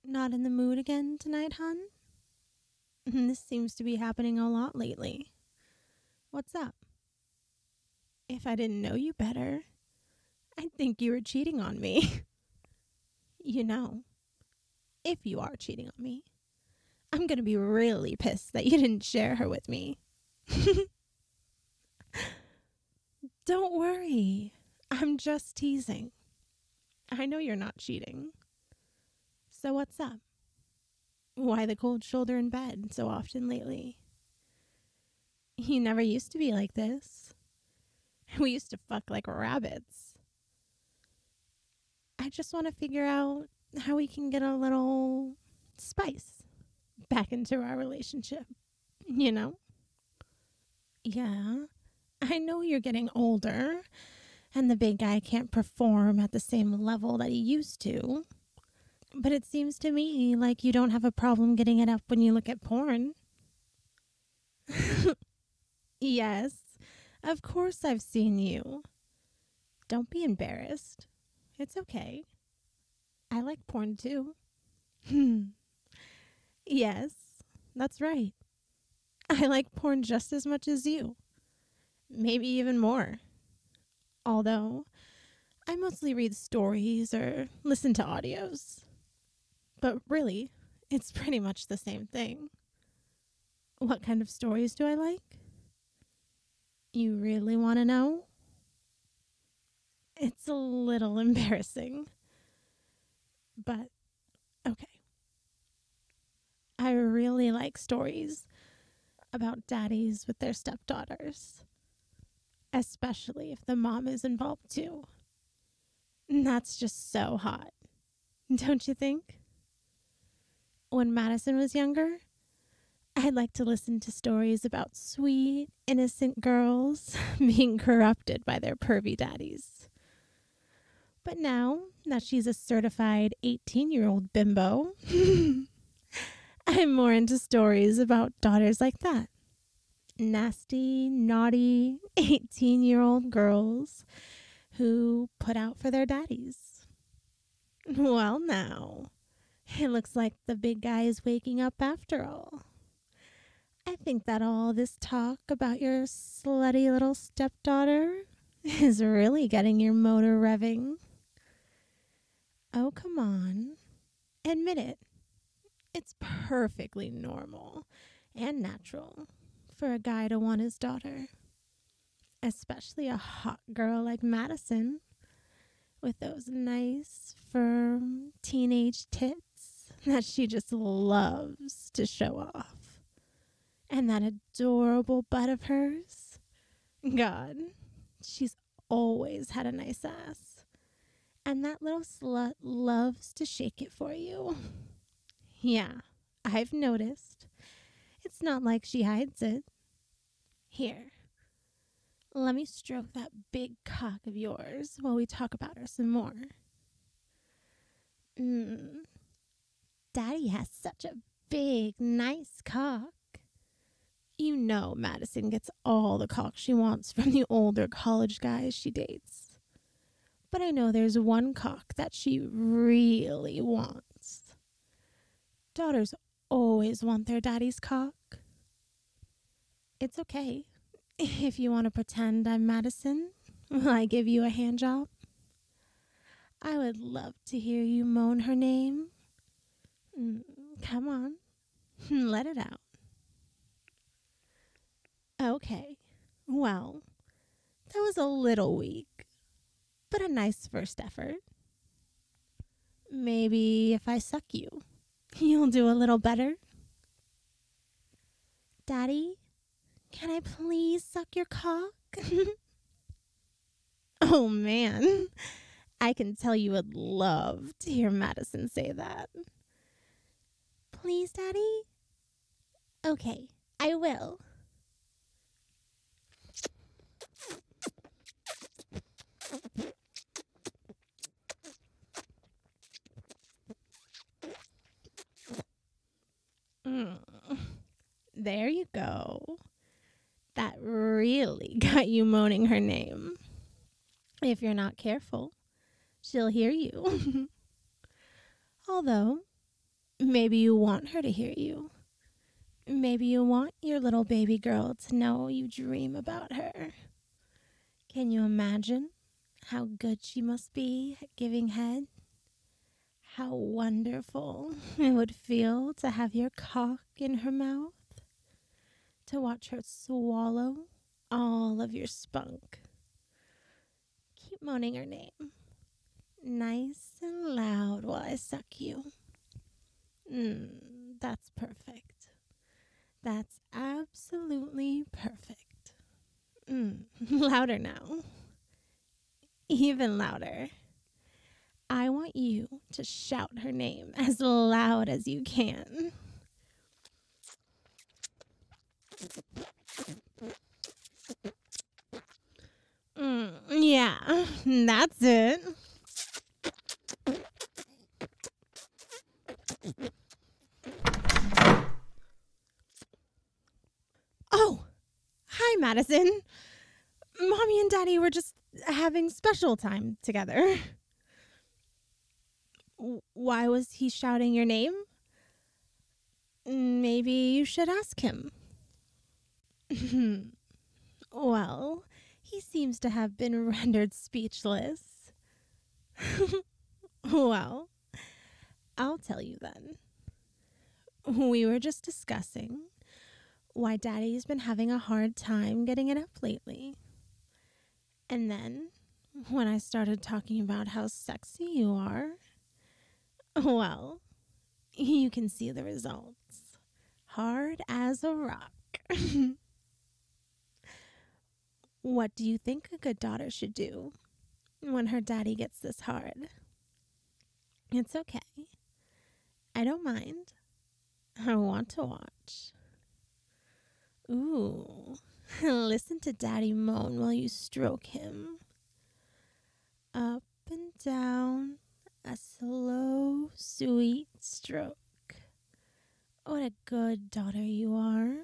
Not in the mood again tonight, hun? This seems to be happening a lot lately. What's up? If I didn't know you better, I'd think you were cheating on me. You know, if you are cheating on me, I'm gonna be really pissed that you didn't share her with me. Don't worry, I'm just teasing. I know you're not cheating. So what's up? Why the cold shoulder in bed so often lately? You never used to be like this. We used to fuck like rabbits. I just want to figure out how we can get a little spice back into our relationship, you know? Yeah, I know you're getting older and the big guy can't perform at the same level that he used to. But it seems to me like you don't have a problem getting it up when you look at porn. Yes, of course I've seen you. Don't be embarrassed. It's okay. I like porn too. Yes, that's right. I like porn just as much as you. Maybe even more. Although, I mostly read stories or listen to audios. But really, it's pretty much the same thing. What kind of stories do I like? You really want to know? It's a little embarrassing. But, okay. I really like stories about daddies with their stepdaughters. Especially if the mom is involved too. That's just so hot. Don't you think? When Madison was younger, I'd like to listen to stories about sweet, innocent girls being corrupted by their pervy daddies. But now that she's a certified 18-year-old bimbo, I'm more into stories about daughters like that. Nasty, naughty, 18-year-old girls who put out for their daddies. Well, now, it looks like the big guy is waking up after all. I think that all this talk about your slutty little stepdaughter is really getting your motor revving. Oh, come on. Admit it. It's perfectly normal and natural for a guy to want his daughter. Especially a hot girl like Madison with those nice, firm, teenage tits that she just loves to show off. And that adorable butt of hers. God, she's always had a nice ass. And that little slut loves to shake it for you. Yeah, I've noticed. It's not like she hides it. Here, let me stroke that big cock of yours while we talk about her some more. Daddy has such a big, nice cock. You know Madison gets all the cock she wants from the older college guys she dates. But I know there's one cock that she really wants. Daughters always want their daddy's cock. It's okay. If you want to pretend I'm Madison, will I give you a hand job? I would love to hear you moan her name. Come on, let it out. Okay, well, that was a little weak, but a nice first effort. Maybe if I suck you, you'll do a little better. Daddy, can I please suck your cock? Oh man, I can tell you would love to hear Madison say that. Please, Daddy? Okay, I will. There you go. That really got you moaning her name. If you're not careful, she'll hear you. Although, Maybe you want her to hear you. Maybe you want your little baby girl to know you dream about her. Can you imagine how good she must be at giving head? How wonderful it would feel to have your cock in her mouth, to watch her swallow all of your spunk. Keep moaning her name, nice and loud while I suck you. That's perfect. That's absolutely perfect. Louder now. Even louder. I want you to shout her name as loud as you can. Yeah, that's it. Oh, hi, Madison. Mommy and Daddy were just having special time together. Why was he shouting your name? Maybe you should ask him. Well, he seems to have been rendered speechless. Well, I'll tell you then. We were just discussing why Daddy's been having a hard time getting it up lately. And then, when I started talking about how sexy you are, well, you can see the results. Hard as a rock. What do you think a good daughter should do when her daddy gets this hard? It's okay. I don't mind. I want to watch. Ooh, listen to Daddy moan while you stroke him. Up and down, a slow, sweet stroke. What a good daughter you are.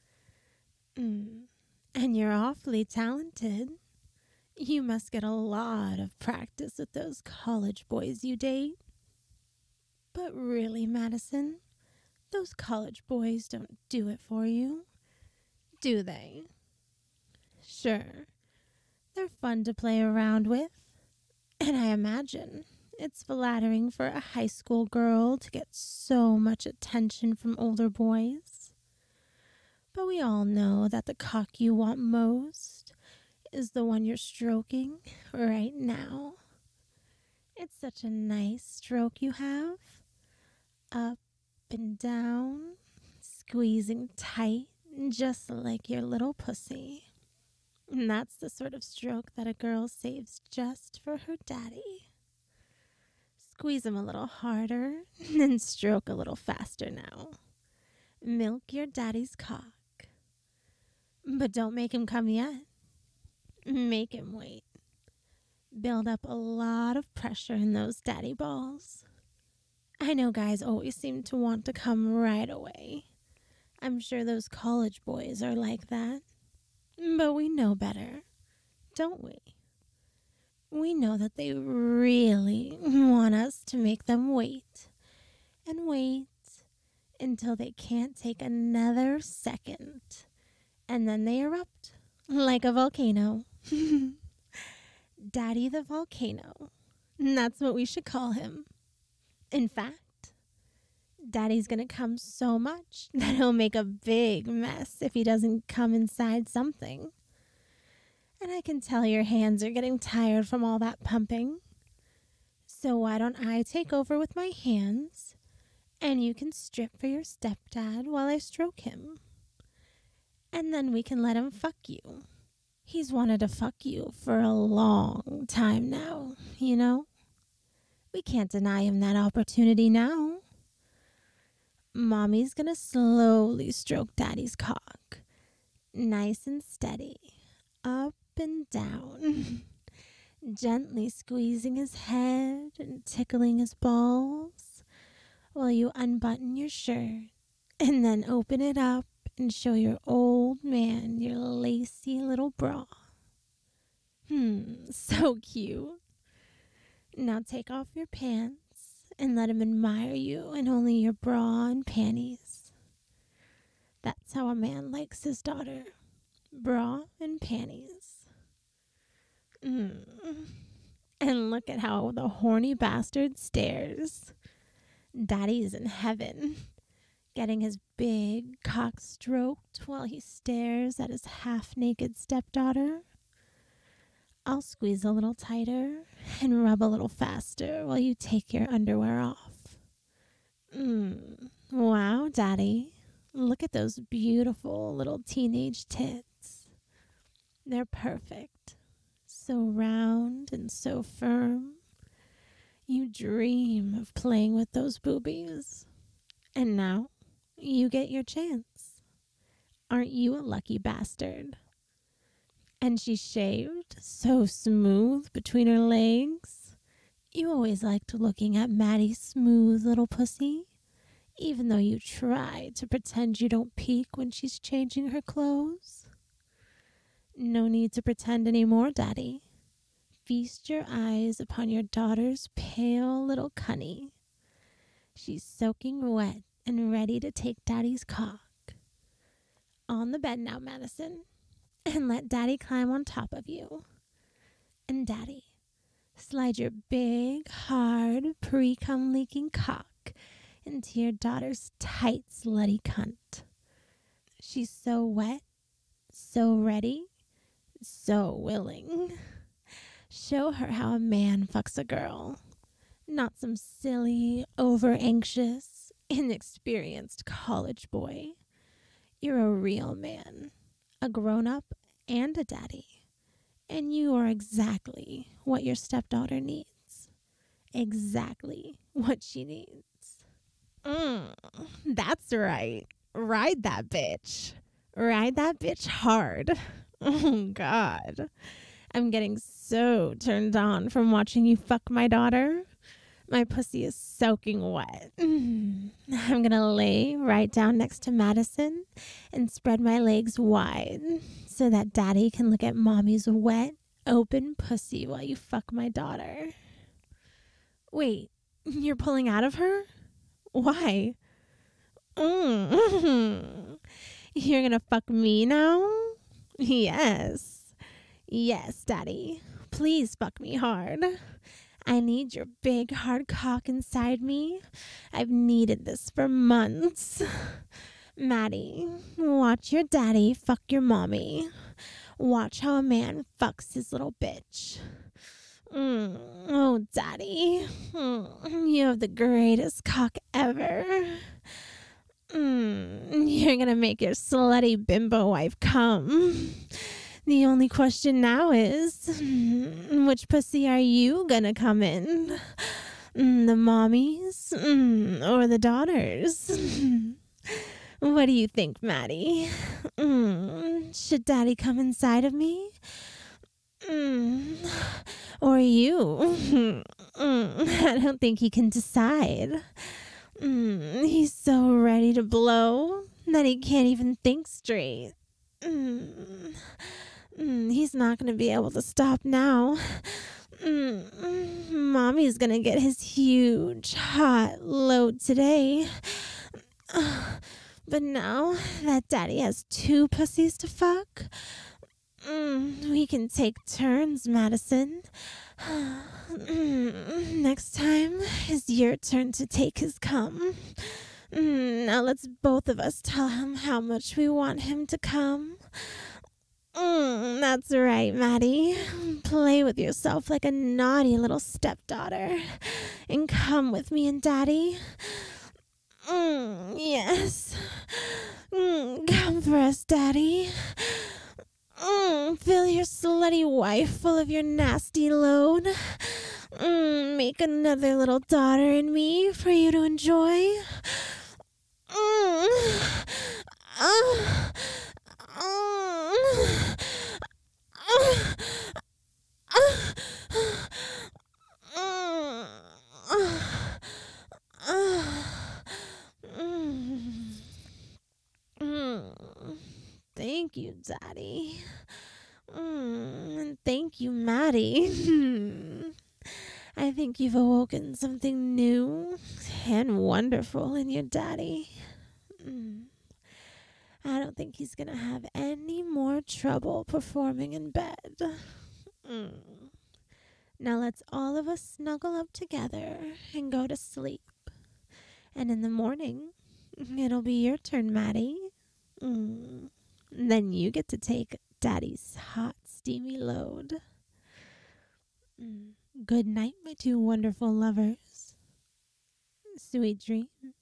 And you're awfully talented. You must get a lot of practice with those college boys you date. But really, Madison, those college boys don't do it for you, do they? Sure, they're fun to play around with, and I imagine it's flattering for a high school girl to get so much attention from older boys. But we all know that the cock you want most is the one you're stroking right now. It's such a nice stroke you have. Up and down, squeezing tight, just like your little pussy. And that's the sort of stroke that a girl saves just for her daddy. Squeeze him a little harder and stroke a little faster now. Milk your daddy's cock. But don't make him come yet. Make him wait. Build up a lot of pressure in those daddy balls. I know guys always seem to want to come right away. I'm sure those college boys are like that. But we know better, don't we? We know that they really want us to make them wait and wait until they can't take another second. And then they erupt like a volcano. Daddy the volcano. That's what we should call him. In fact, Daddy's gonna come so much that he'll make a big mess if he doesn't come inside something. And I can tell your hands are getting tired from all that pumping. So why don't I take over with my hands and you can strip for your stepdad while I stroke him. And then we can let him fuck you. He's wanted to fuck you for a long time now, you know? We can't deny him that opportunity now. Mommy's gonna slowly stroke Daddy's cock. Nice and steady. Up and down. Gently squeezing his head and tickling his balls while you unbutton your shirt and then open it up and show your old man your lacy little bra. So cute. Now take off your pants and let him admire you in only your bra and panties. That's how a man likes his daughter. Bra and panties. And look at how the horny bastard stares. Daddy's in heaven, getting his big cock stroked while he stares at his half-naked stepdaughter. I'll squeeze a little tighter and rub a little faster while you take your underwear off. Wow, Daddy. Look at those beautiful little teenage tits. They're perfect. So round and so firm. You dream of playing with those boobies. And now you get your chance. Aren't you a lucky bastard? And she's shaved, so smooth between her legs. You always liked looking at Maddie's smooth little pussy, even though you try to pretend you don't peek when she's changing her clothes. No need to pretend anymore, Daddy. Feast your eyes upon your daughter's pale little cunny. She's soaking wet and ready to take Daddy's cock. On the bed now, Madison. And let Daddy climb on top of you. And Daddy, slide your big, hard, pre-cum leaking cock into your daughter's tight, slutty cunt. She's so wet, so ready, so willing. Show her how a man fucks a girl. Not some silly, over-anxious, inexperienced college boy. You're a real man. A grown-up and a daddy. And you are exactly what your stepdaughter needs. Exactly what she needs. That's right. Ride that bitch. Ride that bitch hard. Oh, God. I'm getting so turned on from watching you fuck my daughter. My pussy is soaking wet. I'm gonna lay right down next to Madison and spread my legs wide so that Daddy can look at Mommy's wet, open pussy while you fuck my daughter. Wait, you're pulling out of her? Why? You're gonna fuck me now? Yes. Yes, Daddy. Please fuck me hard. I need your big, hard cock inside me. I've needed this for months. Maddie, watch your daddy fuck your mommy. Watch how a man fucks his little bitch. Oh, Daddy. You have the greatest cock ever. You're gonna make your slutty bimbo wife come. The only question now is, which pussy are you gonna come in? The mommies or the daughters? What do you think, Maddie? Should Daddy come inside of me? Or you? I don't think he can decide. He's so ready to blow that he can't even think straight. He's not going to be able to stop now. Mommy's going to get his huge, hot load today. But now that Daddy has 2 pussies to fuck, we can take turns, Madison. Next time is your turn to take his cum. Now let's both of us tell him how much we want him to come. That's right, Maddie. Play with yourself like a naughty little stepdaughter and come with me and Daddy. Yes. Come for us, Daddy. Fill your slutty wife full of your nasty load. Make another little daughter in me for you to enjoy. Thank you, Daddy. And thank you, Maddie. I think you've awoken something new and wonderful in your daddy. I don't think he's going to have any more trouble performing in bed. Now let's all of us snuggle up together and go to sleep. And in the morning, it'll be your turn, Maddie. Then you get to take Daddy's hot, steamy load. Good night, my two wonderful lovers. Sweet dreams.